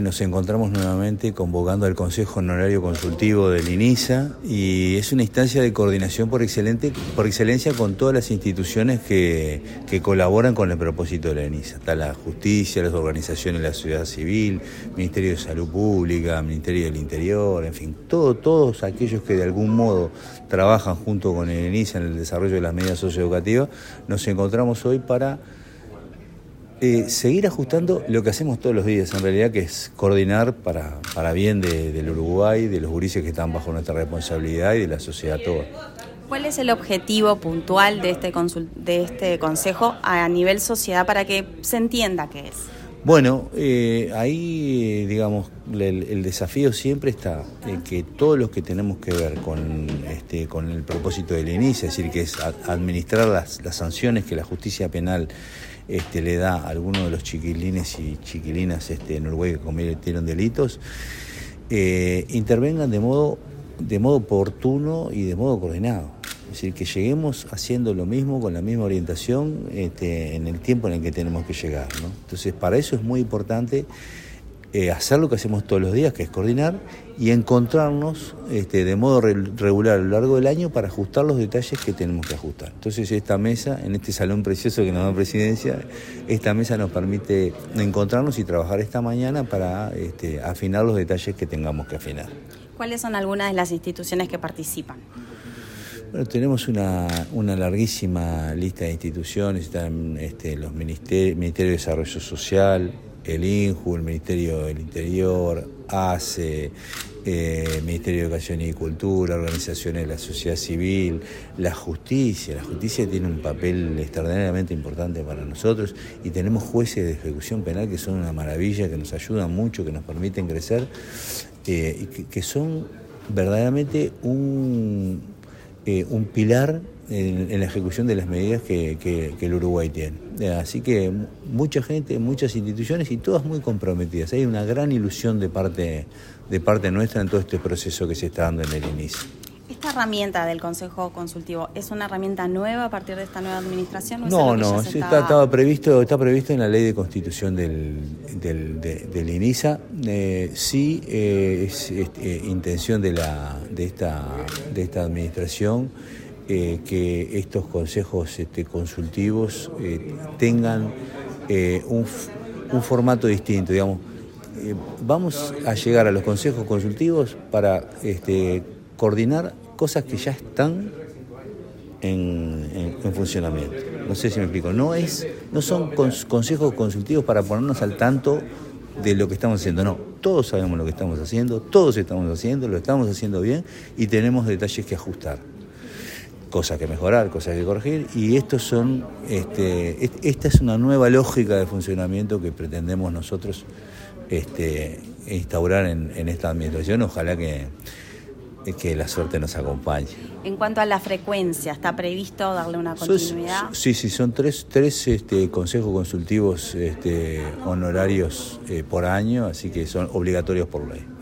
Nos encontramos nuevamente convocando al Consejo Honorario Consultivo del INISA y es una instancia de coordinación por excelencia con todas las instituciones que colaboran con el propósito de la INISA. Está la justicia, las organizaciones de la sociedad civil, Ministerio de Salud Pública, Ministerio del Interior, en fin, todos aquellos que de algún modo trabajan junto con el INISA en el desarrollo de las medidas socioeducativas. Nos encontramos hoy para seguir ajustando lo que hacemos todos los días, en realidad, que es coordinar para bien del Uruguay, de los gurises que están bajo nuestra responsabilidad y de la sociedad toda. ¿Cuál es el objetivo puntual de este consejo a nivel sociedad para que se entienda qué es? Bueno, ahí, digamos, el desafío siempre está en que todos los que tenemos que ver con el propósito del INISA, es decir, que es administrar las sanciones que la justicia penal le da a algunos de los chiquilines y chiquilinas en Uruguay que cometieron delitos, intervengan de modo oportuno y de modo coordinado. Es decir, que lleguemos haciendo lo mismo, con la misma orientación, en el tiempo en el que tenemos que llegar, ¿no? Entonces, para eso es muy importante hacer lo que hacemos todos los días, que es coordinar y encontrarnos de modo regular a lo largo del año para ajustar los detalles que tenemos que ajustar. Entonces, esta mesa, en este salón precioso que nos da Presidencia, esta mesa nos permite encontrarnos y trabajar esta mañana para afinar los detalles que tengamos que afinar. ¿Cuáles son algunas de las instituciones que participan? Bueno, tenemos una larguísima lista de instituciones. Están los Ministerio de Desarrollo Social, el INJU, el Ministerio del Interior, ACE, Ministerio de Educación y Cultura, organizaciones de la sociedad civil, la justicia. La justicia tiene un papel extraordinariamente importante para nosotros y tenemos jueces de ejecución penal que son una maravilla, que nos ayudan mucho, que nos permiten crecer y que son verdaderamente un pilar en la ejecución de las medidas que el Uruguay tiene. Así que mucha gente, muchas instituciones y todas muy comprometidas. Hay una gran ilusión de parte nuestra en todo este proceso que se está dando en el INISA. ¿Esta herramienta del Consejo Consultivo es una herramienta nueva a partir de esta nueva administración? No, está previsto en la ley de constitución del INISA. Sí es intención de esta administración que estos consejos consultivos tengan un formato distinto, digamos. Vamos a llegar a los consejos consultivos para coordinar cosas que ya están en funcionamiento. No sé si me explico. No son consejos consultivos para ponernos al tanto de lo que estamos haciendo. No, todos sabemos lo que estamos haciendo, todos estamos haciendo, lo estamos haciendo bien y tenemos detalles que ajustar. Cosas que mejorar, cosas que corregir, y esta es una nueva lógica de funcionamiento que pretendemos nosotros instaurar en esta administración. Ojalá que la suerte nos acompañe. En cuanto a la frecuencia, ¿está previsto darle una continuidad? Sí, son tres consejos consultivos honorarios por año, así que son obligatorios por ley.